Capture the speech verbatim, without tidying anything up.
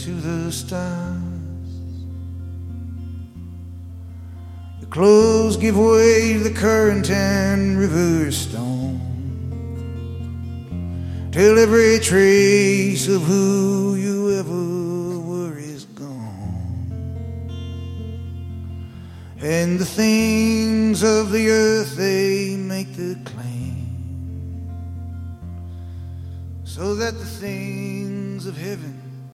to the stars. The clothes give way to the current and reverse stone, till every trace of who you ever were is gone, and the things of the earth, they make the claim, so that the things of heaven